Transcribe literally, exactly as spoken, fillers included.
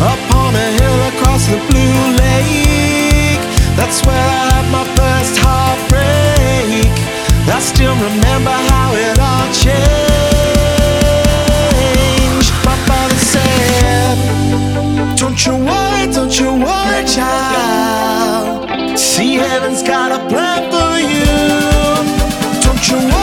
upon a hill across the blue lake. That's where I had my first heartbreak. I still remember how it all changed. My father said, don't you worry, don't you worry, child. See, heaven's got a plan for you. Don't you worry.